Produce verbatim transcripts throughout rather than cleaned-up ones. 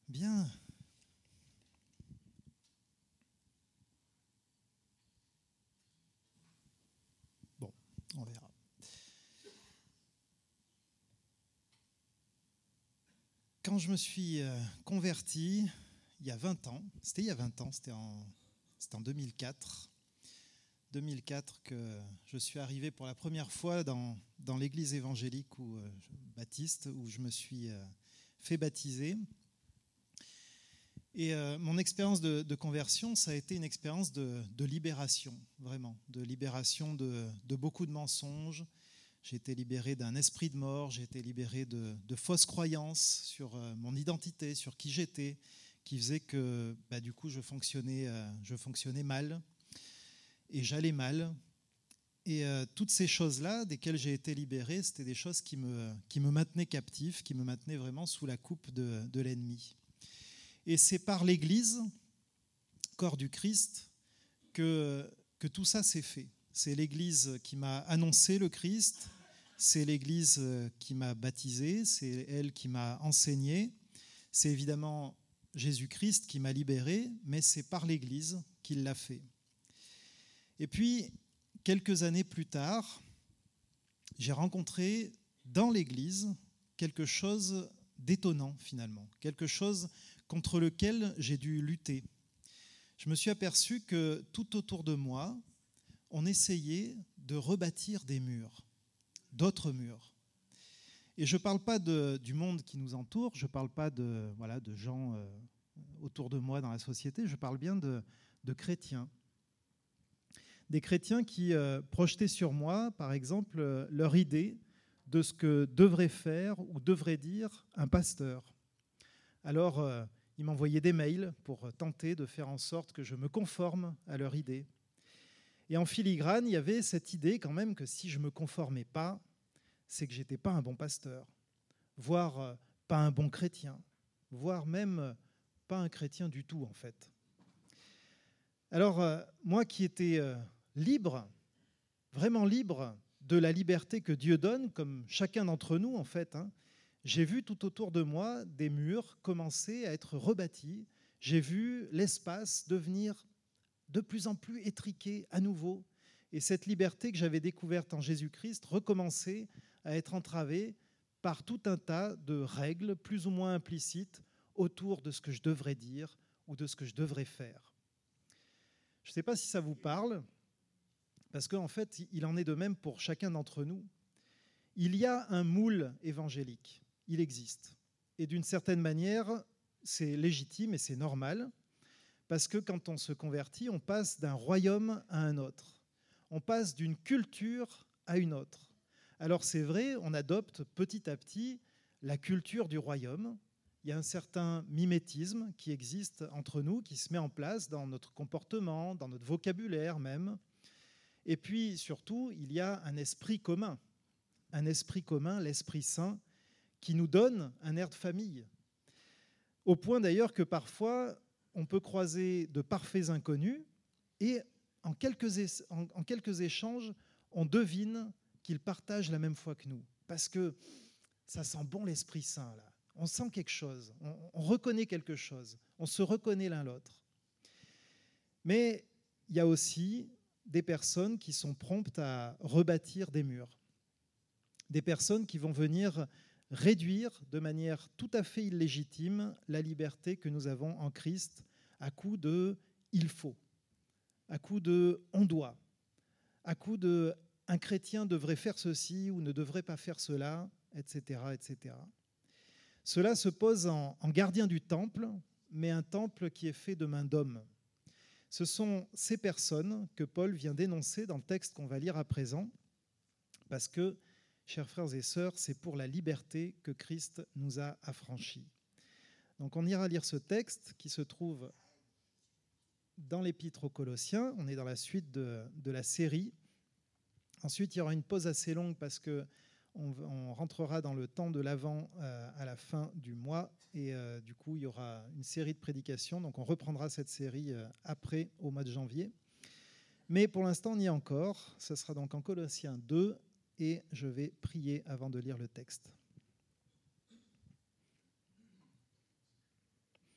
Bien. Bon, on verra. Quand je me suis euh, converti, il y a vingt ans, c'était il y a vingt ans, c'était en, c'était en deux mille quatre, deux mille quatre que je suis arrivé pour la première fois dans, dans l'église évangélique où, euh, baptiste, où je me suis euh, fait baptiser. Et euh, mon expérience de, de conversion, ça a été une expérience de, de libération, vraiment, de libération de, de beaucoup de mensonges. J'ai été libéré d'un esprit de mort, j'ai été libéré de, de fausses croyances sur euh, mon identité, sur qui j'étais, qui faisait que bah, du coup je fonctionnais, euh, je fonctionnais mal et j'allais mal. Et euh, toutes ces choses-là, desquelles j'ai été libéré, c'était des choses qui me, qui me maintenaient captif, qui me maintenaient vraiment sous la coupe de, de l'ennemi. Et c'est par l'Église, corps du Christ, que, que tout ça s'est fait. C'est l'Église qui m'a annoncé le Christ, c'est l'Église qui m'a baptisé, c'est elle qui m'a enseigné, c'est évidemment Jésus-Christ qui m'a libéré, mais c'est par l'Église qu'il l'a fait. Et puis, quelques années plus tard, j'ai rencontré dans l'Église quelque chose d'étonnant finalement, quelque chose contre lequel j'ai dû lutter. Je me suis aperçu que tout autour de moi, on essayait de rebâtir des murs, d'autres murs. Et je ne parle pas de, du monde qui nous entoure, je ne parle pas de, voilà, de gens euh, autour de moi dans la société, je parle bien de, de chrétiens. Des chrétiens qui euh, projetaient sur moi, par exemple, euh, leur idée de ce que devrait faire ou devrait dire un pasteur. Alors, euh, ils m'envoyaient des mails pour tenter de faire en sorte que je me conforme à leur idée. Et en filigrane, il y avait cette idée quand même que si je ne me conformais pas, c'est que je n'étais pas un bon pasteur, voire euh, pas un bon chrétien, voire même euh, pas un chrétien du tout, en fait. Alors, euh, moi qui étais euh, libre, vraiment libre de la liberté que Dieu donne, comme chacun d'entre nous, en fait, hein, j'ai vu tout autour de moi des murs commencer à être rebâtis. J'ai vu l'espace devenir de plus en plus étriqué à nouveau. Et cette liberté que j'avais découverte en Jésus-Christ recommençait à être entravée par tout un tas de règles plus ou moins implicites autour de ce que je devrais dire ou de ce que je devrais faire. Je ne sais pas si ça vous parle, parce qu'en fait, il en est de même pour chacun d'entre nous. Il y a un moule évangélique, il existe. Et d'une certaine manière, c'est légitime et c'est normal, parce que quand on se convertit, on passe d'un royaume à un autre. On passe d'une culture à une autre. Alors c'est vrai, on adopte petit à petit la culture du royaume. Il y a un certain mimétisme qui existe entre nous, qui se met en place dans notre comportement, dans notre vocabulaire même. Et puis surtout, il y a un esprit commun. Un esprit commun, l'Esprit Saint, qui nous donne un air de famille. Au point d'ailleurs que parfois, on peut croiser de parfaits inconnus et en quelques, é- en, en quelques échanges, on devine qu'ils partagent la même foi que nous. Parce que ça sent bon l'Esprit Saint, là. On sent quelque chose, on, on reconnaît quelque chose, on se reconnaît l'un l'autre. Mais il y a aussi des personnes qui sont promptes à rebâtir des murs. Des personnes qui vont venir réduire de manière tout à fait illégitime la liberté que nous avons en Christ à coup de « il faut », à coup de « on doit », à coup de « un chrétien devrait faire ceci ou ne devrait pas faire cela », et cetera, et cetera. Cela se pose en, en gardien du temple, mais un temple qui est fait de main d'homme. Ce sont ces personnes que Paul vient dénoncer dans le texte qu'on va lire à présent, parce que, chers frères et sœurs, c'est pour la liberté que Christ nous a affranchis. Donc on ira lire ce texte qui se trouve dans l'Épître aux Colossiens. On est dans la suite de, de la série. Ensuite, il y aura une pause assez longue parce qu'on on rentrera dans le temps de l'Avent euh, à la fin du mois. Et euh, du coup, il y aura une série de prédications. Donc on reprendra cette série euh, après, au mois de janvier. Mais pour l'instant, on y est encore. Ce sera donc en Colossiens deux. Et je vais prier avant de lire le texte.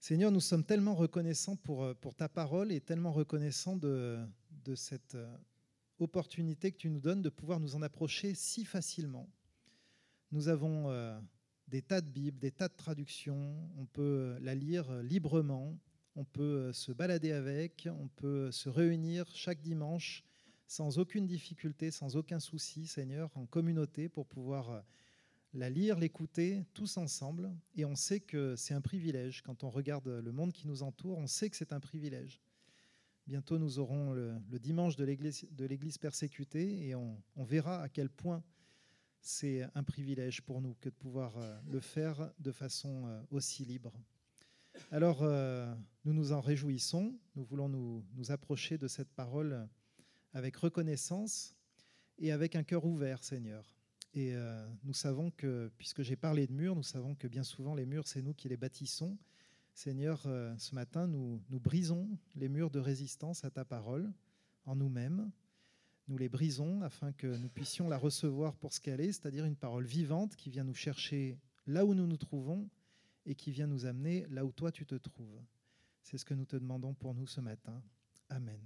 Seigneur, nous sommes tellement reconnaissants pour, pour ta parole et tellement reconnaissants de, de cette opportunité que tu nous donnes de pouvoir nous en approcher si facilement. Nous avons euh, des tas de Bibles, des tas de traductions, on peut la lire librement, on peut se balader avec, on peut se réunir chaque dimanche sans aucune difficulté, sans aucun souci, Seigneur, en communauté pour pouvoir la lire, l'écouter tous ensemble. Et on sait que c'est un privilège. Quand on regarde le monde qui nous entoure, on sait que c'est un privilège. Bientôt, nous aurons le, le dimanche de l'église, de l'église persécutée et on, on verra à quel point c'est un privilège pour nous que de pouvoir le faire de façon aussi libre. Alors, euh, nous nous en réjouissons. Nous voulons nous, nous approcher de cette parole avec reconnaissance et avec un cœur ouvert, Seigneur. Et euh, nous savons que, puisque j'ai parlé de murs, nous savons que bien souvent les murs, c'est nous qui les bâtissons. Seigneur, euh, ce matin, nous, nous brisons les murs de résistance à ta parole en nous-mêmes. Nous les brisons afin que nous puissions la recevoir pour ce qu'elle est, c'est-à-dire une parole vivante qui vient nous chercher là où nous nous trouvons et qui vient nous amener là où toi tu te trouves. C'est ce que nous te demandons pour nous ce matin. Amen.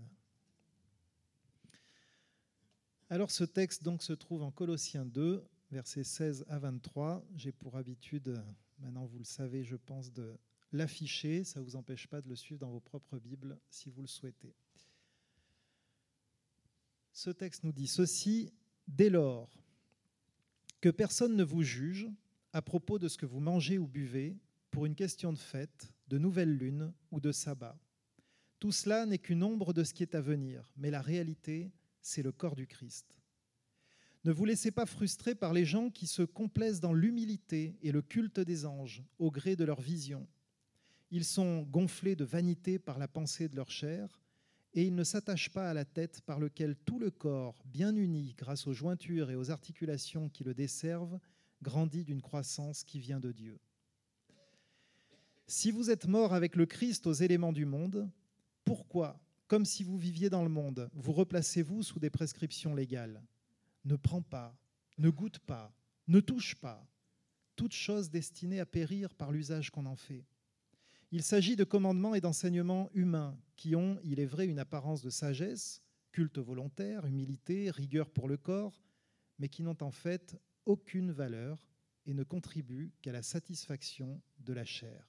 Alors ce texte donc se trouve en Colossiens deux, versets seize à vingt-trois. J'ai pour habitude, maintenant vous le savez, je pense, de l'afficher. Ça ne vous empêche pas de le suivre dans vos propres Bibles si vous le souhaitez. Ce texte nous dit ceci: dès lors que personne ne vous juge à propos de ce que vous mangez ou buvez pour une question de fête, de nouvelle lune ou de sabbat. Tout cela n'est qu'une ombre de ce qui est à venir, mais la réalité, c'est le corps du Christ. Ne vous laissez pas frustrer par les gens qui se complaisent dans l'humilité et le culte des anges au gré de leur vision. Ils sont gonflés de vanité par la pensée de leur chair et ils ne s'attachent pas à la tête par lequel tout le corps, bien uni grâce aux jointures et aux articulations qui le desservent, grandit d'une croissance qui vient de Dieu. Si vous êtes morts avec le Christ aux éléments du monde, pourquoi, comme si vous viviez dans le monde, vous replacez-vous sous des prescriptions légales ? Ne prends pas, ne goûte pas, ne touche pas, toute chose destinée à périr par l'usage qu'on en fait. Il s'agit de commandements et d'enseignements humains qui ont, il est vrai, une apparence de sagesse, culte volontaire, humilité, rigueur pour le corps, mais qui n'ont en fait aucune valeur et ne contribuent qu'à la satisfaction de la chair.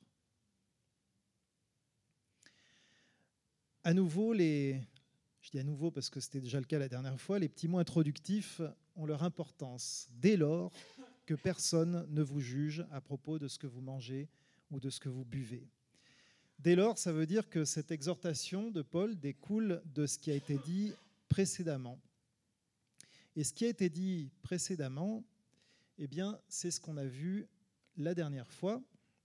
À nouveau, les, je dis à nouveau parce que c'était déjà le cas la dernière fois, les petits mots introductifs ont leur importance dès lors que personne ne vous juge à propos de ce que vous mangez ou de ce que vous buvez. Dès lors, ça veut dire que cette exhortation de Paul découle de ce qui a été dit précédemment. Et ce qui a été dit précédemment, eh bien, c'est ce qu'on a vu la dernière fois.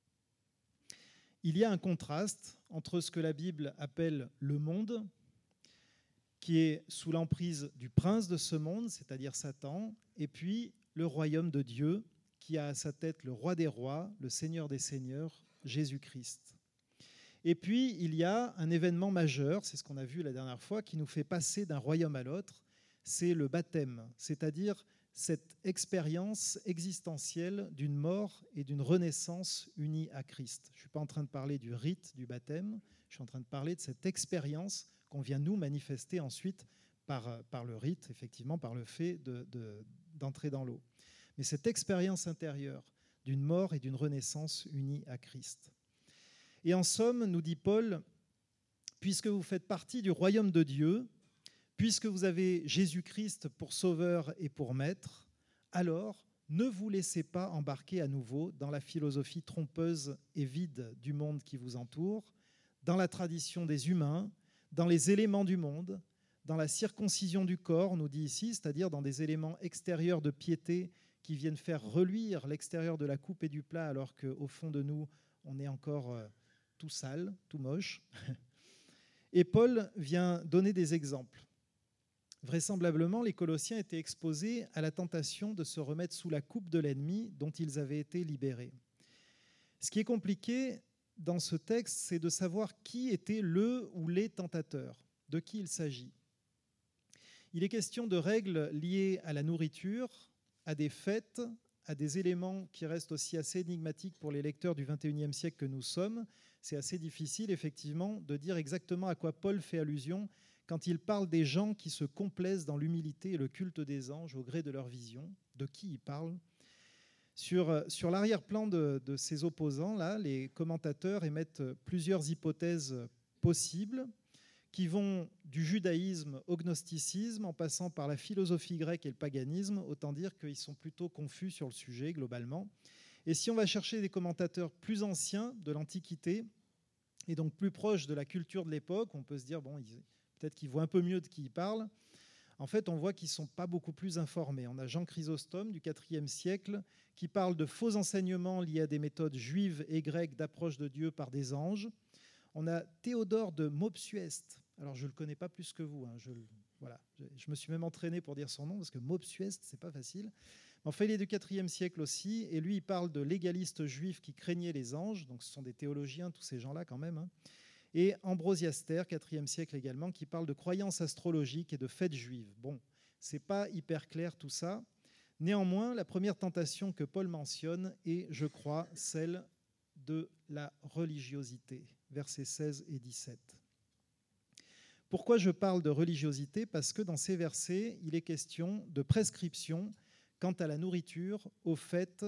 Il y a un contraste entre ce que la Bible appelle le monde, qui est sous l'emprise du prince de ce monde, c'est-à-dire Satan, et puis le royaume de Dieu, qui a à sa tête le roi des rois, le seigneur des seigneurs, Jésus-Christ. Et puis, il y a un événement majeur, c'est ce qu'on a vu la dernière fois, qui nous fait passer d'un royaume à l'autre, c'est le baptême, c'est-à-dire cette expérience existentielle d'une mort et d'une renaissance unie à Christ. Je ne suis pas en train de parler du rite du baptême, je suis en train de parler de cette expérience qu'on vient nous manifester ensuite par, par le rite, effectivement, par le fait de, de, d'entrer dans l'eau. Mais cette expérience intérieure d'une mort et d'une renaissance unie à Christ. Et en somme, nous dit Paul, puisque vous faites partie du royaume de Dieu, puisque vous avez Jésus-Christ pour sauveur et pour maître, alors ne vous laissez pas embarquer à nouveau dans la philosophie trompeuse et vide du monde qui vous entoure, dans la tradition des humains, dans les éléments du monde, dans la circoncision du corps, on nous dit ici, c'est-à-dire dans des éléments extérieurs de piété qui viennent faire reluire l'extérieur de la coupe et du plat, alors qu'au fond de nous, on est encore tout sale, tout moche. Et Paul vient donner des exemples. Vraisemblablement, les Colossiens étaient exposés à la tentation de se remettre sous la coupe de l'ennemi dont ils avaient été libérés. Ce qui est compliqué dans ce texte, c'est de savoir qui était le ou les tentateurs, de qui il s'agit. Il est question de règles liées à la nourriture, à des fêtes, à des éléments qui restent aussi assez énigmatiques pour les lecteurs du vingt et unième siècle que nous sommes, c'est assez difficile, effectivement, de dire exactement à quoi Paul fait allusion quand il parle des gens qui se complaisent dans l'humilité et le culte des anges au gré de leur vision. De qui il parle ? Sur, sur l'arrière-plan de, de ces opposants, là, les commentateurs émettent plusieurs hypothèses possibles qui vont du judaïsme au gnosticisme en passant par la philosophie grecque et le paganisme. Autant dire qu'ils sont plutôt confus sur le sujet globalement. Et si on va chercher des commentateurs plus anciens de l'Antiquité et donc plus proches de la culture de l'époque, on peut se dire, bon, ils, peut-être qu'ils voient un peu mieux de qui ils parlent. En fait, on voit qu'ils ne sont pas beaucoup plus informés. On a Jean Chrysostome du quatrième siècle qui parle de faux enseignements liés à des méthodes juives et grecques d'approche de Dieu par des anges. On a Théodore de Mopsueste. Alors, je ne le connais pas plus que vous. Hein. Je, voilà. je, je me suis même entraîné pour dire son nom parce que Mopsueste, ce n'est pas facile. Enfin, il est du quatrième siècle aussi. Et lui, il parle de légalistes juifs qui craignaient les anges. Donc, ce sont des théologiens, tous ces gens-là quand même. Hein. Et Ambrosiaster, quatrième siècle également, qui parle de croyances astrologiques et de fêtes juives. Bon, ce n'est pas hyper clair tout ça. Néanmoins, la première tentation que Paul mentionne est, je crois, celle de la religiosité, versets seize et dix-sept. Pourquoi je parle de religiosité ? Parce que dans ces versets, il est question de prescription quant à la nourriture, aux fêtes,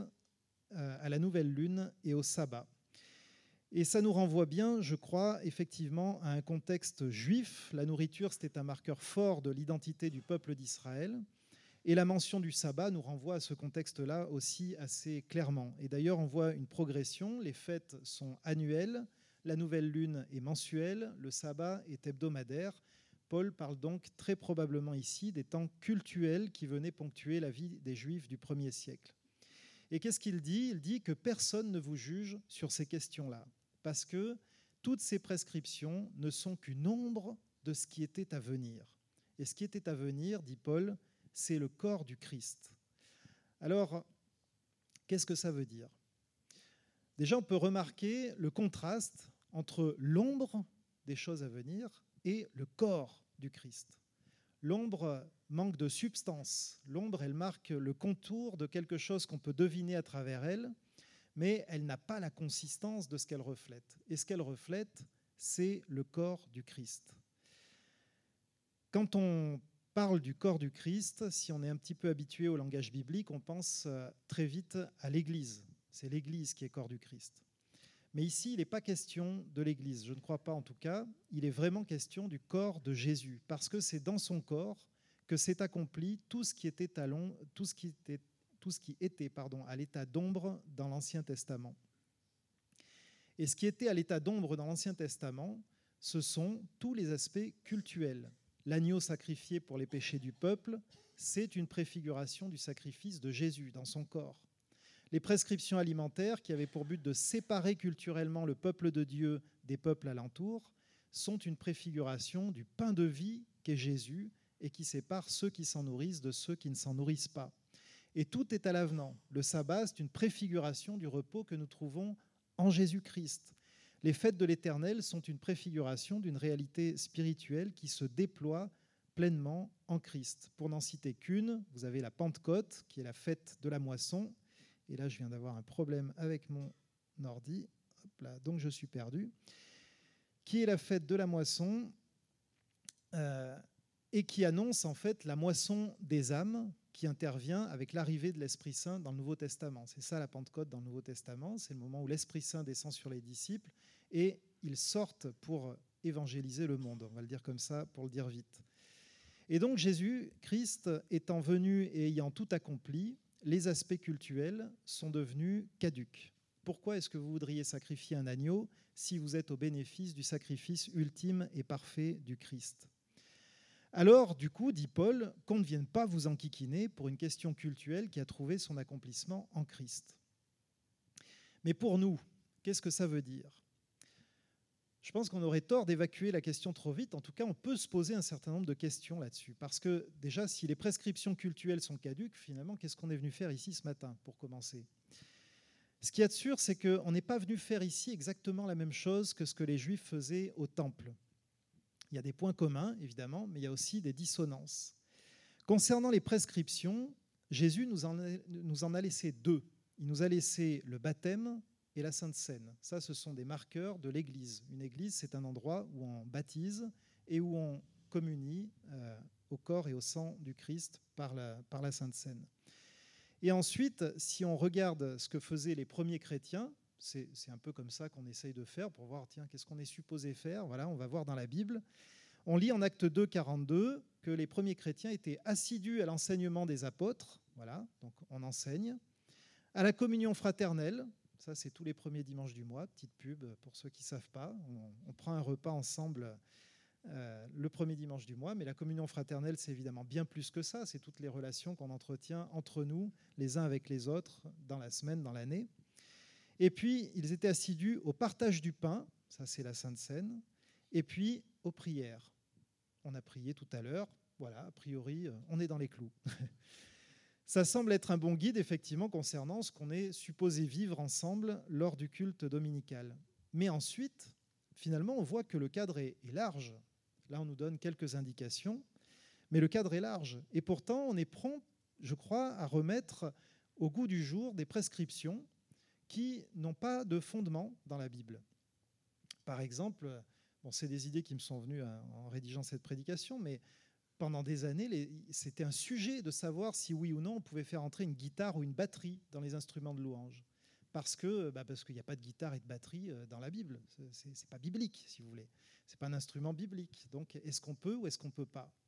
à la nouvelle lune et au sabbat. Et ça nous renvoie bien, je crois, effectivement, à un contexte juif. La nourriture, c'était un marqueur fort de l'identité du peuple d'Israël. Et la mention du sabbat nous renvoie à ce contexte-là aussi assez clairement. Et d'ailleurs, on voit une progression. Les fêtes sont annuelles, la nouvelle lune est mensuelle, le sabbat est hebdomadaire. Paul parle donc très probablement ici des temps cultuels qui venaient ponctuer la vie des Juifs du premier siècle. Et qu'est-ce qu'il dit ? Il dit que personne ne vous juge sur ces questions-là, parce que toutes ces prescriptions ne sont qu'une ombre de ce qui était à venir. Et ce qui était à venir, dit Paul, c'est le corps du Christ. Alors, qu'est-ce que ça veut dire ? Déjà, on peut remarquer le contraste entre l'ombre des choses à venir et le corps du Christ. L'ombre manque de substance. L'ombre, elle marque le contour de quelque chose qu'on peut deviner à travers elle, mais elle n'a pas la consistance de ce qu'elle reflète. Et ce qu'elle reflète, c'est le corps du Christ. Quand on parle du corps du Christ, si on est un petit peu habitué au langage biblique, on pense très vite à l'Église. C'est l'Église qui est corps du Christ. Mais ici, il n'est pas question de l'Église, je ne crois pas en tout cas. Il est vraiment question du corps de Jésus, parce que c'est dans son corps que s'est accompli tout ce qui était, à long, tout ce qui était, tout ce qui était pardon, à l'état d'ombre dans l'Ancien Testament. Et ce qui était à l'état d'ombre dans l'Ancien Testament, ce sont tous les aspects cultuels. L'agneau sacrifié pour les péchés du peuple, c'est une préfiguration du sacrifice de Jésus dans son corps. Les prescriptions alimentaires, qui avaient pour but de séparer culturellement le peuple de Dieu des peuples alentours, sont une préfiguration du pain de vie qu'est Jésus et qui sépare ceux qui s'en nourrissent de ceux qui ne s'en nourrissent pas. Et tout est à l'avenant. Le sabbat, c'est une préfiguration du repos que nous trouvons en Jésus-Christ. Les fêtes de l'Éternel sont une préfiguration d'une réalité spirituelle qui se déploie pleinement en Christ. Pour n'en citer qu'une, vous avez la Pentecôte, qui est la fête de la moisson. Et là, je viens d'avoir un problème avec mon ordi. Hop là, donc, je suis perdu. Qui est la fête de la moisson euh, et qui annonce en fait la moisson des âmes qui intervient avec l'arrivée de l'Esprit Saint dans le Nouveau Testament. C'est ça la Pentecôte dans le Nouveau Testament. C'est le moment où l'Esprit Saint descend sur les disciples et ils sortent pour évangéliser le monde. On va le dire comme ça pour le dire vite. Et donc Jésus-Christ étant venu et ayant tout accompli, les aspects cultuels sont devenus caducs. Pourquoi est-ce que vous voudriez sacrifier un agneau si vous êtes au bénéfice du sacrifice ultime et parfait du Christ ? Alors, du coup, dit Paul, qu'on ne vienne pas vous enquiquiner pour une question cultuelle qui a trouvé son accomplissement en Christ. Mais pour nous, qu'est-ce que ça veut dire ? Je pense qu'on aurait tort d'évacuer la question trop vite. En tout cas, on peut se poser un certain nombre de questions là-dessus. Parce que déjà, si les prescriptions cultuelles sont caduques, finalement, qu'est-ce qu'on est venu faire ici ce matin, pour commencer ? Ce qu'il y a de sûr, c'est qu'on n'est pas venu faire ici exactement la même chose que ce que les Juifs faisaient au Temple. Il y a des points communs, évidemment, mais il y a aussi des dissonances. Concernant les prescriptions, Jésus nous en a, nous en a laissé deux. Il nous a laissé le baptême et la Sainte Seine. Ça, ce sont des marqueurs de l'Église. Une église, c'est un endroit où on baptise et où on communie euh, au corps et au sang du Christ par la, par la Sainte Seine. Et ensuite, si on regarde ce que faisaient les premiers chrétiens, c'est, c'est un peu comme ça qu'on essaye de faire pour voir, tiens, qu'est-ce qu'on est supposé faire. Voilà, on va voir dans la Bible. On lit en Actes deux, quarante-deux que les premiers chrétiens étaient assidus à l'enseignement des apôtres. Voilà, donc on enseigne. À la communion fraternelle, ça c'est tous les premiers dimanches du mois, petite pub pour ceux qui ne savent pas. On, on prend un repas ensemble euh, le premier dimanche du mois, mais la communion fraternelle, c'est évidemment bien plus que ça. C'est toutes les relations qu'on entretient entre nous, les uns avec les autres, dans la semaine, dans l'année. Et puis, ils étaient assidus au partage du pain, ça c'est la Sainte Seine, et puis aux prières. On a prié tout à l'heure, voilà, a priori, on est dans les clous. Ça semble être un bon guide, effectivement, concernant ce qu'on est supposé vivre ensemble lors du culte dominical. Mais ensuite, finalement, on voit que le cadre est, est large. Là, on nous donne quelques indications, mais le cadre est large. Et pourtant, on est prompt, je crois, à remettre au goût du jour des prescriptions qui n'ont pas de fondement dans la Bible. Par exemple, bon, c'est des idées qui me sont venues en rédigeant cette prédication, mais pendant des années, les, c'était un sujet de savoir si oui ou non on pouvait faire entrer une guitare ou une batterie dans les instruments de louange. Parce que, bah parce qu'il n'y a pas de guitare et de batterie dans la Bible. C'est, c'est pas biblique, si vous voulez. C'est pas un instrument biblique. Donc, est-ce qu'on peut ou est-ce qu'on ne peut pas?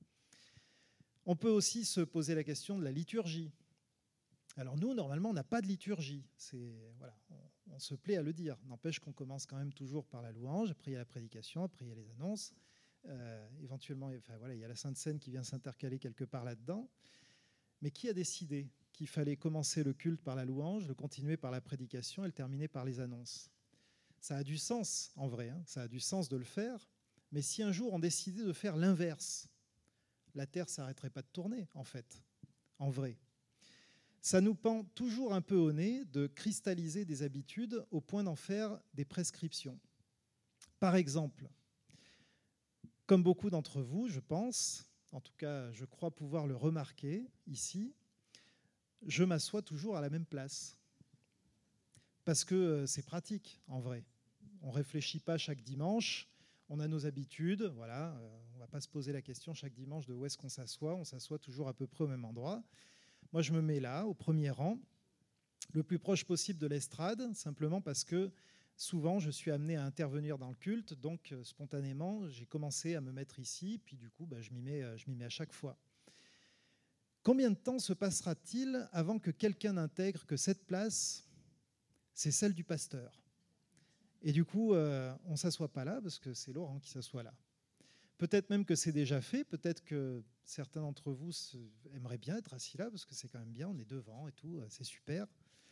On peut aussi se poser la question de la liturgie. Alors nous, normalement, on n'a pas de liturgie. C'est, voilà, on, on se plaît à le dire. N'empêche qu'on commence quand même toujours par la louange, après il y a la prédication, après il y a les annonces. Euh, éventuellement, enfin, voilà, il y a la Sainte Seine qui vient s'intercaler quelque part là-dedans. Mais qui a décidé qu'il fallait commencer le culte par la louange, le continuer par la prédication et le terminer par les annonces? Ça a du sens, en vrai, hein, ça a du sens de le faire, mais si un jour on décidait de faire l'inverse, la Terre ne s'arrêterait pas de tourner, en fait, en vrai. Ça nous pend toujours un peu au nez de cristalliser des habitudes au point d'en faire des prescriptions. Par exemple, comme beaucoup d'entre vous, je pense, en tout cas, je crois pouvoir le remarquer ici, je m'assois toujours à la même place. Parce que c'est pratique, en vrai. On ne réfléchit pas chaque dimanche, on a nos habitudes, voilà, on ne va pas se poser la question chaque dimanche de où est-ce qu'on s'assoit, on s'assoit toujours à peu près au même endroit. Moi, je me mets là, au premier rang, le plus proche possible de l'estrade, simplement parce que souvent, je suis amené à intervenir dans le culte, donc euh, spontanément, j'ai commencé à me mettre ici, puis du coup, bah, je m'y mets, je m'y mets à chaque fois. Combien de temps se passera-t-il avant que quelqu'un n'intègre que cette place, c'est celle du pasteur? Et du coup, euh, on ne s'assoit pas là, parce que c'est Laurent qui s'assoit là. Peut-être même que c'est déjà fait, peut-être que certains d'entre vous aimeraient bien être assis là, parce que c'est quand même bien, on est devant et tout, c'est super.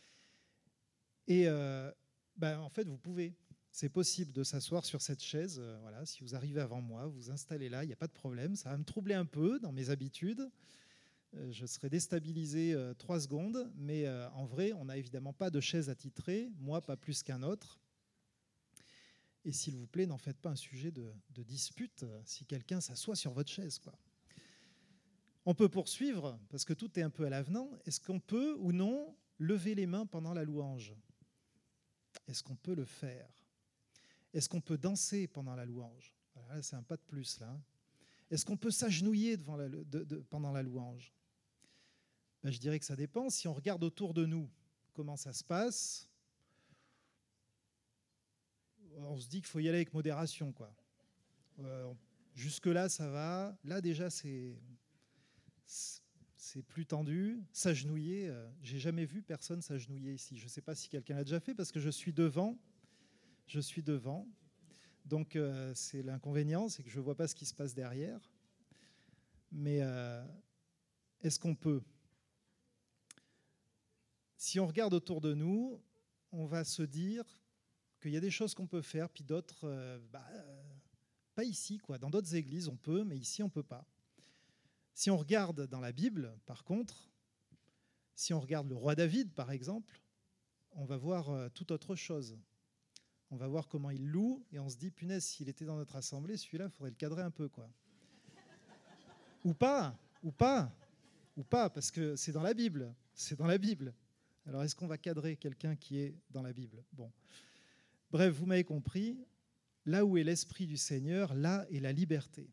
Et euh, ben, en fait, vous pouvez. C'est possible de s'asseoir sur cette chaise. Euh, voilà, si vous arrivez avant moi, vous vous installez là, il n'y a pas de problème. Ça va me troubler un peu dans mes habitudes. Euh, je serai déstabilisé euh, trois secondes, mais euh, en vrai, on n'a évidemment pas de chaise attitrée, moi pas plus qu'un autre. Et s'il vous plaît, n'en faites pas un sujet de, de dispute si quelqu'un s'assoit sur votre chaise, quoi. On peut poursuivre, parce que tout est un peu à l'avenant. Est-ce qu'on peut ou non lever les mains pendant la louange? Est-ce qu'on peut le faire? Est-ce qu'on peut danser pendant la louange? Voilà, là, c'est un pas de plus, là. Est-ce qu'on peut s'agenouiller devant la, de, de, pendant la louange? Ben, je dirais que ça dépend. Si on regarde autour de nous, comment ça se passe? On se dit qu'il faut y aller avec modération, quoi. Euh, jusque-là, ça va. Là, déjà, c'est, c'est plus tendu. S'agenouiller, euh, j'ai jamais vu personne s'agenouiller ici. Je ne sais pas si quelqu'un l'a déjà fait, parce que je suis devant. Je suis devant. Donc, euh, c'est l'inconvénient, c'est que je ne vois pas ce qui se passe derrière. Mais euh, est-ce qu'on peut? Si on regarde autour de nous, on va se dire qu'il y a des choses qu'on peut faire, puis d'autres, euh, bah, euh, pas ici, quoi. Dans d'autres églises, on peut, mais ici, on ne peut pas. Si on regarde dans la Bible, par contre, si on regarde le roi David, par exemple, on va voir euh, tout autre chose. On va voir comment il loue, et on se dit, punaise, s'il était dans notre assemblée, celui-là, il faudrait le cadrer un peu, quoi. Ou pas, ou pas, ou pas, parce que c'est dans la Bible, c'est dans la Bible. Alors, est-ce qu'on va cadrer quelqu'un qui est dans la Bible? Bon. Bref, vous m'avez compris, là où est l'Esprit du Seigneur, là est la liberté.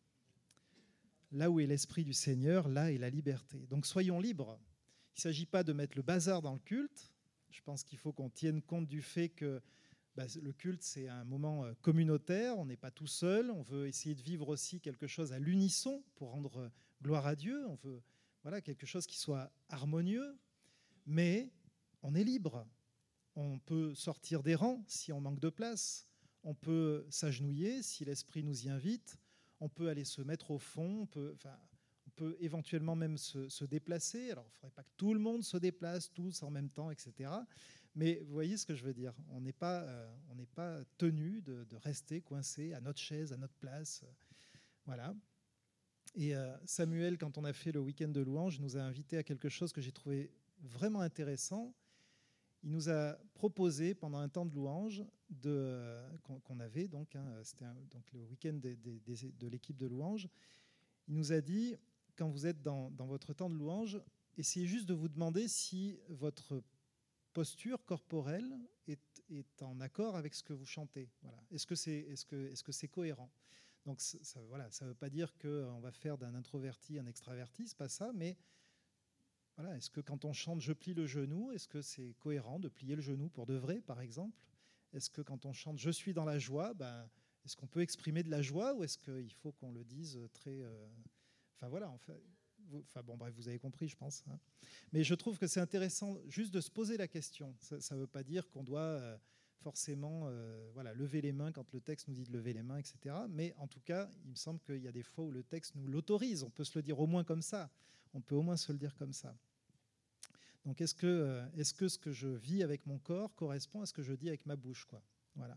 Là où est l'Esprit du Seigneur, là est la liberté. Donc, soyons libres. Il ne s'agit pas de mettre le bazar dans le culte. Je pense qu'il faut qu'on tienne compte du fait que bah, le culte, c'est un moment communautaire. On n'est pas tout seul. On veut essayer de vivre aussi quelque chose à l'unisson pour rendre gloire à Dieu. On veut voilà, quelque chose qui soit harmonieux. Mais on est libre. On peut sortir des rangs si on manque de place. On peut s'agenouiller si l'Esprit nous y invite. On peut aller se mettre au fond. On peut... Enfin, On peut éventuellement même se, se déplacer. Alors, il ne faudrait pas que tout le monde se déplace, tous en même temps, et cetera. Mais vous voyez ce que je veux dire. On n'est pas, euh, on n'est pas tenu de, de rester coincé à notre chaise, à notre place. Euh, voilà. Et euh, Samuel, quand on a fait le week-end de louange, nous a invités à quelque chose que j'ai trouvé vraiment intéressant. Il nous a proposé, pendant un temps de louange, de, euh, qu'on, qu'on avait, donc, hein, c'était un, donc le week-end des, des, des, de l'équipe de louange, il nous a dit... Quand vous êtes dans, dans votre temps de louange, essayez juste de vous demander si votre posture corporelle est, est en accord avec ce que vous chantez. Voilà. Est-ce que c'est, est-ce que, est-ce que c'est cohérent? Donc ça ne voilà, ça veut pas dire qu'on va faire d'un introverti un extraverti, c'est pas ça, mais voilà, est-ce que quand on chante « je plie le genou », est-ce que c'est cohérent de plier le genou pour de vrai, par exemple? Est-ce que quand on chante « je suis dans la joie », ben, est-ce qu'on peut exprimer de la joie ou est-ce qu'il faut qu'on le dise très... Euh, Enfin voilà, en fait, vous, enfin bon bref, vous avez compris, je pense. Hein. Mais je trouve que c'est intéressant juste de se poser la question. Ça ne veut pas dire qu'on doit euh, forcément euh, voilà, lever les mains quand le texte nous dit de lever les mains, et cetera. Mais en tout cas, il me semble qu'il y a des fois où le texte nous l'autorise. On peut se le dire au moins comme ça. On peut au moins se le dire comme ça. Donc est-ce que, euh, est-ce que ce que je vis avec mon corps correspond à ce que je dis avec ma bouche, quoi? Voilà.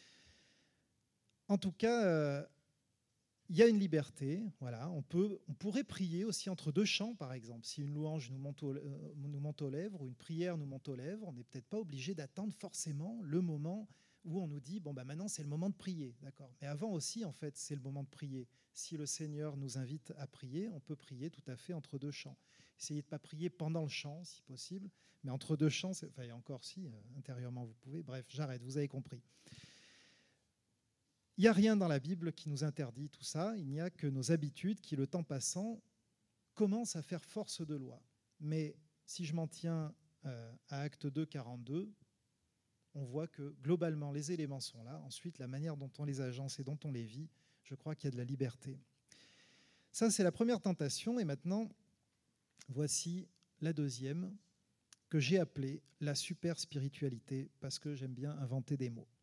En tout cas... Euh, Il y a une liberté, voilà. On, peut, on pourrait prier aussi entre deux chants, par exemple. Si une louange nous monte, au, euh, nous monte aux lèvres ou une prière nous monte aux lèvres, on n'est peut-être pas obligé d'attendre forcément le moment où on nous dit bon bah maintenant c'est le moment de prier, d'accord. Mais avant aussi en fait c'est le moment de prier. Si le Seigneur nous invite à prier, on peut prier tout à fait entre deux chants. Essayez de pas prier pendant le chant si possible, mais entre deux chants, c'est... enfin et encore si euh, intérieurement vous pouvez. Bref, j'arrête. Vous avez compris. Il n'y a rien dans la Bible qui nous interdit tout ça. Il n'y a que nos habitudes qui, le temps passant, commencent à faire force de loi. Mais si je m'en tiens euh, à Acte deux, quarante-deux, on voit que globalement, les éléments sont là. Ensuite, la manière dont on les agence et dont on les vit, je crois qu'il y a de la liberté. Ça, c'est la première tentation. Et maintenant, voici la deuxième, que j'ai appelée la super spiritualité, parce que j'aime bien inventer des mots.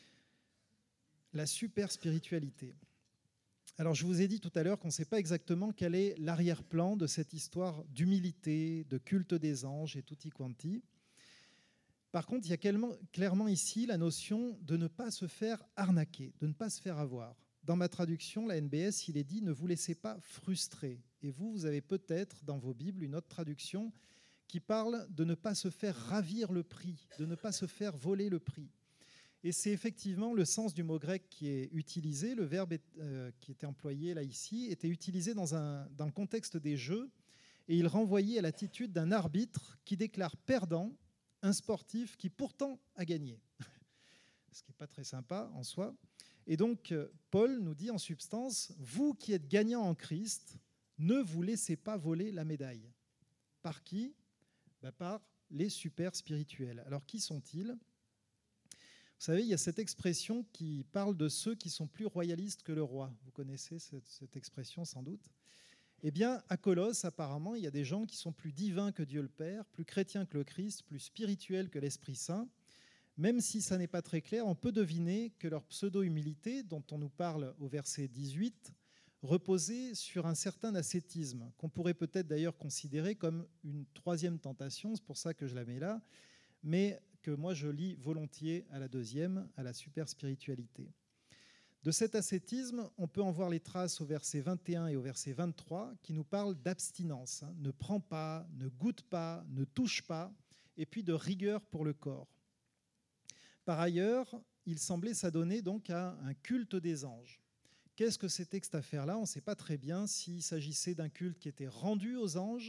La super spiritualité. Alors, je vous ai dit tout à l'heure qu'on ne sait pas exactement quel est l'arrière-plan de cette histoire d'humilité, de culte des anges et tutti quanti. Par contre, il y a clairement ici la notion de ne pas se faire arnaquer, de ne pas se faire avoir. Dans ma traduction, la N B S, il est dit « ne vous laissez pas frustrer ». Et vous, vous avez peut-être dans vos Bibles une autre traduction qui parle de ne pas se faire ravir le prix, de ne pas se faire voler le prix. Et c'est effectivement le sens du mot grec qui est utilisé. Le verbe est, euh, qui était employé là ici était utilisé dans, un, dans le contexte des jeux et il renvoyait à l'attitude d'un arbitre qui déclare perdant un sportif qui pourtant a gagné. Ce qui n'est pas très sympa en soi. Et donc Paul nous dit en substance, vous qui êtes gagnants en Christ, ne vous laissez pas voler la médaille. Par qui? Ben, par les super spirituels. Alors qui sont-ils? Vous savez, il y a cette expression qui parle de ceux qui sont plus royalistes que le roi. Vous connaissez cette, cette expression sans doute. Eh bien, à Colosse, apparemment, il y a des gens qui sont plus divins que Dieu le Père, plus chrétiens que le Christ, plus spirituels que l'Esprit Saint. Même si ça n'est pas très clair, on peut deviner que leur pseudo-humilité, dont on nous parle au verset dix-huit, reposait sur un certain ascétisme, qu'on pourrait peut-être d'ailleurs considérer comme une troisième tentation, c'est pour ça que je la mets là, mais que moi je lis volontiers à la deuxième, à la super spiritualité. De cet ascétisme, on peut en voir les traces au verset vingt et un et au verset vingt-trois qui nous parlent d'abstinence. Hein, ne prends pas, ne goûte pas, ne touche pas, et puis de rigueur pour le corps. Par ailleurs, il semblait s'adonner donc à un culte des anges. Qu'est-ce que c'était que cette affaire-là? On ne sait pas très bien s'il s'agissait d'un culte qui était rendu aux anges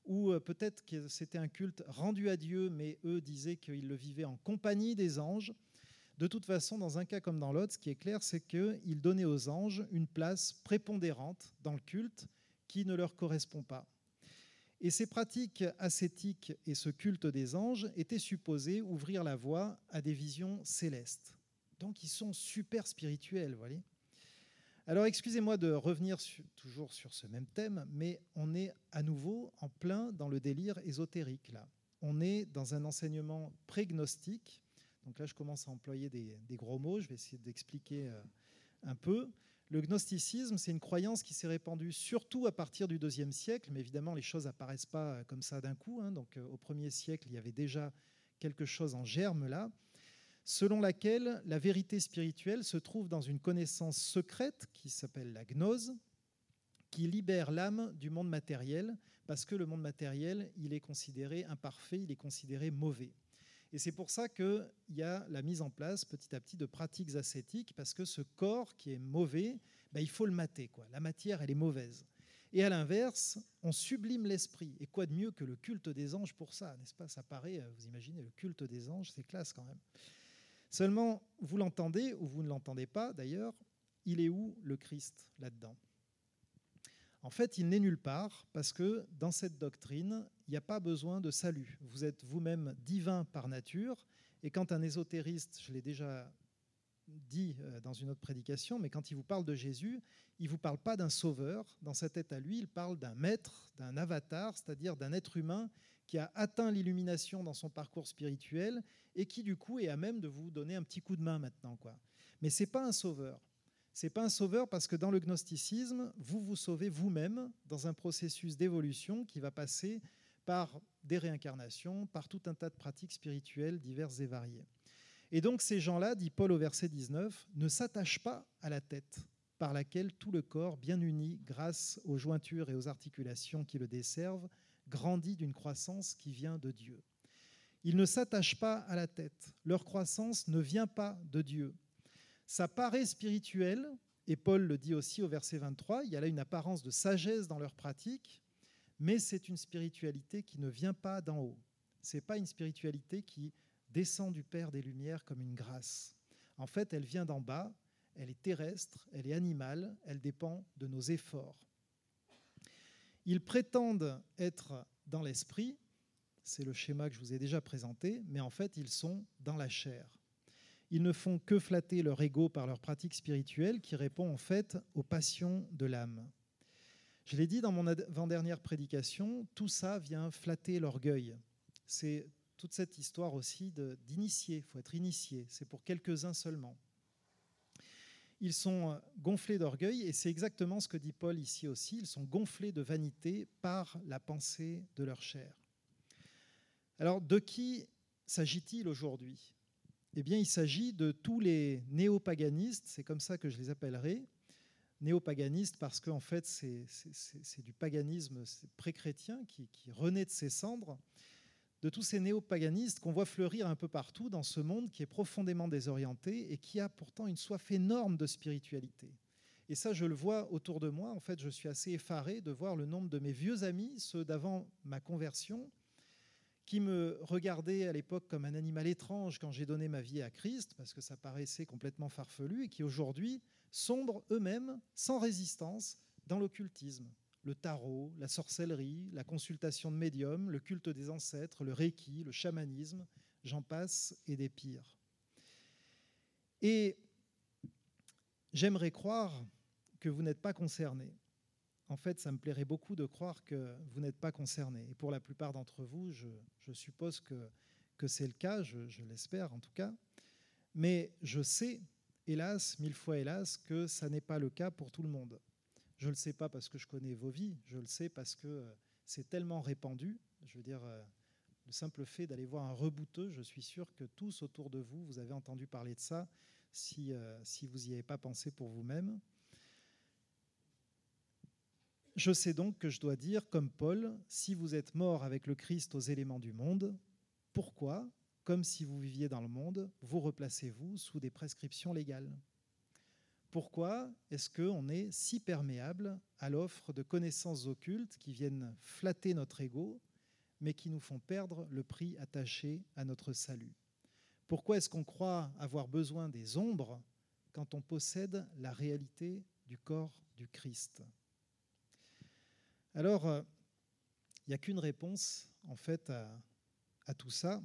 ou peut-être que c'était un culte rendu à Dieu, mais eux disaient qu'ils le vivaient en compagnie des anges. De toute façon, dans un cas comme dans l'autre, ce qui est clair, c'est qu'ils donnaient aux anges une place prépondérante dans le culte qui ne leur correspond pas. Et ces pratiques ascétiques et ce culte des anges étaient supposés ouvrir la voie à des visions célestes. Donc ils sont super spirituels, vous voyez. Alors excusez-moi de revenir sur, toujours sur ce même thème, mais on est à nouveau en plein dans le délire ésotérique là. On est dans un enseignement pré-gnostique. Donc là je commence à employer des, des gros mots, je vais essayer d'expliquer euh, un peu. Le gnosticisme, c'est une croyance qui s'est répandue surtout à partir du deuxième siècle, mais évidemment les choses n'apparaissent pas comme ça d'un coup, hein. Donc euh, au premier siècle, il y avait déjà quelque chose en germe là, selon laquelle la vérité spirituelle se trouve dans une connaissance secrète qui s'appelle la gnose, qui libère l'âme du monde matériel, parce que le monde matériel, il est considéré imparfait, il est considéré mauvais. Et c'est pour ça qu'il y a la mise en place petit à petit de pratiques ascétiques, parce que ce corps qui est mauvais, ben, il faut le mater, quoi. La matière, elle est mauvaise. Et à l'inverse, on sublime l'esprit. Et quoi de mieux que le culte des anges pour ça, n'est-ce pas? Ça paraît, vous imaginez, le culte des anges, c'est classe quand même. Seulement, vous l'entendez, ou vous ne l'entendez pas d'ailleurs, il est où le Christ là-dedans? En fait, il n'est nulle part, parce que dans cette doctrine, il n'y a pas besoin de salut. Vous êtes vous-même divin par nature, et quand un ésotériste, je l'ai déjà dit dans une autre prédication, mais quand il vous parle de Jésus, il ne vous parle pas d'un sauveur. Dans sa tête à lui, il parle d'un maître, d'un avatar, c'est-à-dire d'un être humain qui a atteint l'illumination dans son parcours spirituel et qui, du coup, est à même de vous donner un petit coup de main maintenant, quoi. Mais ce n'est pas un sauveur. Ce n'est pas un sauveur parce que dans le gnosticisme, vous vous sauvez vous-même dans un processus d'évolution qui va passer par des réincarnations, par tout un tas de pratiques spirituelles diverses et variées. Et donc ces gens-là, dit Paul au verset dix-neuf, ne s'attachent pas à la tête par laquelle tout le corps, bien uni grâce aux jointures et aux articulations qui le desservent, grandit d'une croissance qui vient de Dieu. Ils ne s'attachent pas à la tête. Leur croissance ne vient pas de Dieu. Ça paraît spirituel, et Paul le dit aussi au verset vingt-trois, il y a là une apparence de sagesse dans leur pratique, mais c'est une spiritualité qui ne vient pas d'en haut. Ce n'est pas une spiritualité qui descend du Père des Lumières comme une grâce. En fait, elle vient d'en bas, elle est terrestre, elle est animale, elle dépend de nos efforts. Ils prétendent être dans l'esprit, c'est le schéma que je vous ai déjà présenté, mais en fait, ils sont dans la chair. Ils ne font que flatter leur ego par leur pratique spirituelle qui répond en fait aux passions de l'âme. Je l'ai dit dans mon avant-dernière prédication, tout ça vient flatter l'orgueil. C'est toute cette histoire aussi de, d'initier, il faut être initié, c'est pour quelques-uns seulement. Ils sont gonflés d'orgueil et c'est exactement ce que dit Paul ici aussi, ils sont gonflés de vanité par la pensée de leur chair. Alors de qui s'agit-il aujourd'hui ? Eh bien, il s'agit de tous les néopaganistes, c'est comme ça que je les appellerai, néopaganistes parce qu'en fait, c'est, c'est, c'est, c'est du paganisme pré-chrétien qui, qui renaît de ses cendres, de tous ces néopaganistes qu'on voit fleurir un peu partout dans ce monde qui est profondément désorienté et qui a pourtant une soif énorme de spiritualité. Et ça, je le vois autour de moi. En fait, je suis assez effaré de voir le nombre de mes vieux amis, ceux d'avant ma conversion, qui me regardaient à l'époque comme un animal étrange quand j'ai donné ma vie à Christ, parce que ça paraissait complètement farfelu, et qui aujourd'hui sombrent eux-mêmes, sans résistance, dans l'occultisme. Le tarot, la sorcellerie, la consultation de médiums, le culte des ancêtres, le reiki, le chamanisme, j'en passe, et des pires. Et j'aimerais croire que vous n'êtes pas concernés. En fait, ça me plairait beaucoup de croire que vous n'êtes pas concernés. Et pour la plupart d'entre vous, je, je suppose que, que c'est le cas, je, je l'espère en tout cas. Mais je sais, hélas, mille fois hélas, que ça n'est pas le cas pour tout le monde. Je ne le sais pas parce que je connais vos vies, je le sais parce que c'est tellement répandu. Je veux dire, le simple fait d'aller voir un rebouteux, je suis sûr que tous autour de vous, vous avez entendu parler de ça, si, euh, si vous n'y avez pas pensé pour vous-même. Je sais donc que je dois dire, comme Paul, si vous êtes mort avec le Christ aux éléments du monde, pourquoi, comme si vous viviez dans le monde, vous replacez-vous sous des prescriptions légales ? Pourquoi est-ce qu'on est si perméable à l'offre de connaissances occultes qui viennent flatter notre ego, mais qui nous font perdre le prix attaché à notre salut? Pourquoi est-ce qu'on croit avoir besoin des ombres quand on possède la réalité du corps du Christ? Alors, il euh, n'y a qu'une réponse, en fait, à, à tout ça.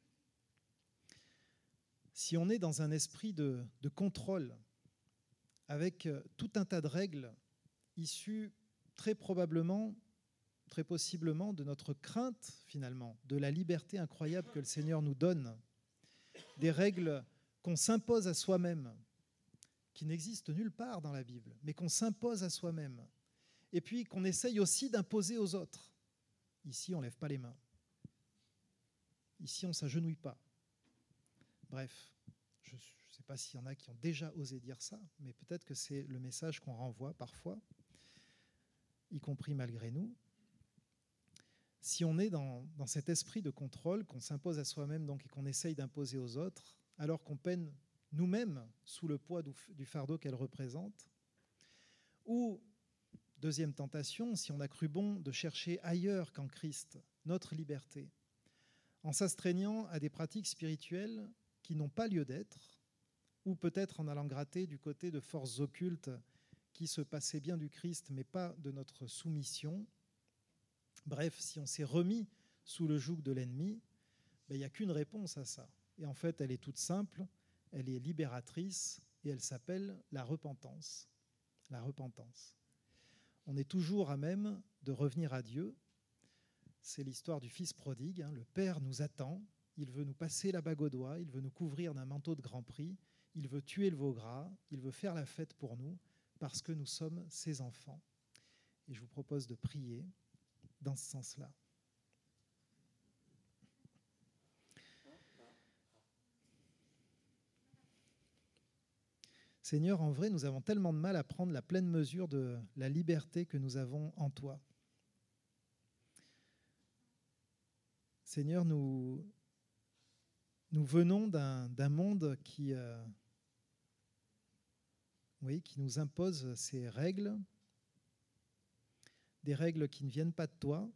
Si on est dans un esprit de, de contrôle, avec tout un tas de règles issues très probablement, très possiblement de notre crainte, finalement, de la liberté incroyable que le Seigneur nous donne, des règles qu'on s'impose à soi-même, qui n'existent nulle part dans la Bible, mais qu'on s'impose à soi-même, et puis qu'on essaye aussi d'imposer aux autres. Ici, on ne lève pas les mains. Ici, on ne s'agenouille pas. Bref, je ne sais pas s'il y en a qui ont déjà osé dire ça, mais peut-être que c'est le message qu'on renvoie parfois, y compris malgré nous. Si on est dans, dans cet esprit de contrôle qu'on s'impose à soi-même donc, et qu'on essaye d'imposer aux autres, alors qu'on peine nous-mêmes sous le poids du, du fardeau qu'elle représente, ou, deuxième tentation, si on a cru bon de chercher ailleurs qu'en Christ notre liberté, en s'astreignant à des pratiques spirituelles qui n'ont pas lieu d'être, ou peut-être en allant gratter du côté de forces occultes qui se passaient bien du Christ, mais pas de notre soumission. Bref, si on s'est remis sous le joug de l'ennemi, ben, il n'y a qu'une réponse à ça. Et en fait, elle est toute simple, elle est libératrice, et elle s'appelle la repentance. La repentance. On est toujours à même de revenir à Dieu. C'est l'histoire du fils prodigue. Hein. Le Père nous attend. Il veut nous passer la bague au doigt. Il veut nous couvrir d'un manteau de grand prix. Il veut tuer le veau gras. Il veut faire la fête pour nous parce que nous sommes ses enfants. Et je vous propose de prier dans ce sens-là. Seigneur, en vrai, nous avons tellement de mal à prendre la pleine mesure de la liberté que nous avons en toi. Seigneur, nous, nous venons d'un, d'un monde qui, euh, oui, qui nous impose ces règles, des règles qui ne viennent pas de toi.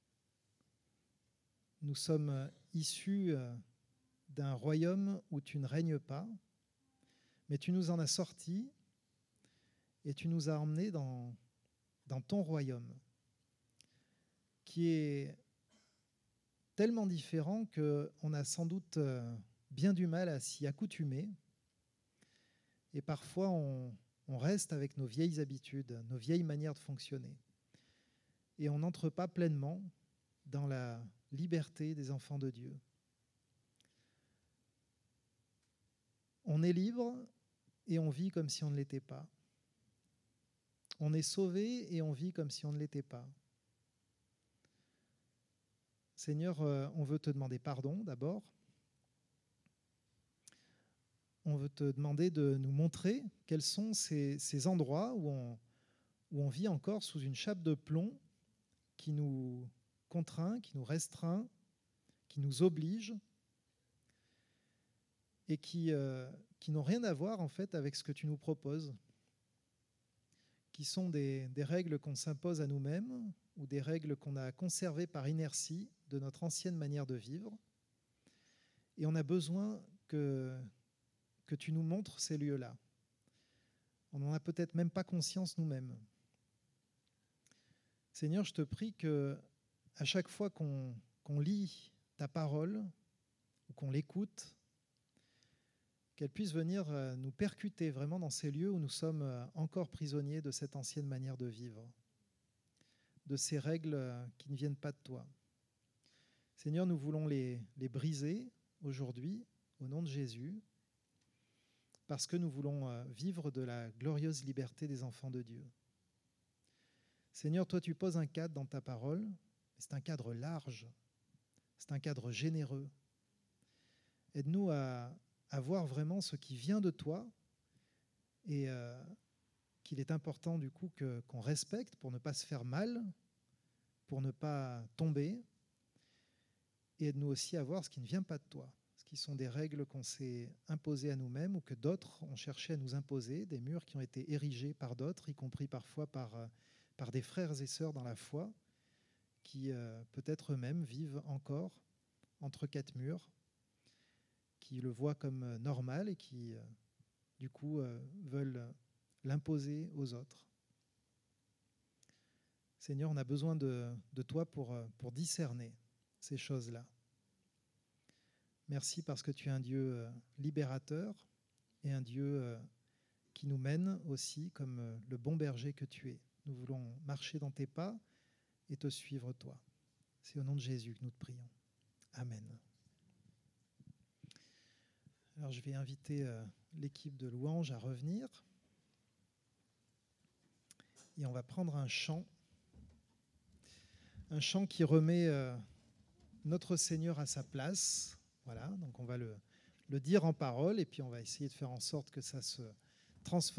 Nous sommes issus d'un royaume où tu ne règnes pas, mais tu nous en as sortis et tu nous as emmenés dans, dans ton royaume, qui est tellement différent qu'on a sans doute bien du mal à s'y accoutumer. Et parfois, on, on reste avec nos vieilles habitudes, nos vieilles manières de fonctionner. Et on n'entre pas pleinement dans la liberté des enfants de Dieu. On est libre et on vit comme si on ne l'était pas. On est sauvé et on vit comme si on ne l'était pas. Seigneur, on veut te demander pardon d'abord. On veut te demander de nous montrer quels sont ces, ces endroits où on, où on vit encore sous une chape de plomb qui nous contraint, qui nous restreint, qui nous oblige et qui, euh, qui n'ont rien à voir en fait avec ce que tu nous proposes, qui sont des, des règles qu'on s'impose à nous-mêmes ou des règles qu'on a conservées par inertie de notre ancienne manière de vivre. Et on a besoin que, que tu nous montres ces lieux-là. On n'en a peut-être même pas conscience nous-mêmes. Seigneur, je te prie que à chaque fois qu'on, qu'on lit ta parole ou qu'on l'écoute, qu'elle puisse venir nous percuter vraiment dans ces lieux où nous sommes encore prisonniers de cette ancienne manière de vivre, de ces règles qui ne viennent pas de toi. Seigneur, nous voulons les, les briser aujourd'hui au nom de Jésus, parce que nous voulons vivre de la glorieuse liberté des enfants de Dieu. Seigneur, toi tu poses un cadre dans ta parole, c'est un cadre large, c'est un cadre généreux. Aide-nous à, à voir vraiment ce qui vient de toi et euh, qu'il est important du coup que, qu'on respecte pour ne pas se faire mal, pour ne pas tomber, et aide-nous aussi à voir ce qui ne vient pas de toi, ce qui sont des règles qu'on s'est imposées à nous-mêmes ou que d'autres ont cherché à nous imposer, des murs qui ont été érigés par d'autres, y compris parfois par, par des frères et sœurs dans la foi, qui euh, peut-être eux-mêmes vivent encore entre quatre murs, qui le voient comme normal et qui, euh, du coup, euh, veulent l'imposer aux autres. Seigneur, on a besoin de, de toi pour, pour discerner ces choses-là. Merci parce que tu es un Dieu libérateur et un Dieu qui nous mène aussi comme le bon berger que tu es. Nous voulons marcher dans tes pas et te suivre toi. C'est au nom de Jésus que nous te prions. Amen. Alors je vais inviter l'équipe de louange à revenir et on va prendre un chant, un chant qui remet notre Seigneur à sa place. Voilà, donc on va le, le dire en parole et puis on va essayer de faire en sorte que ça se transforme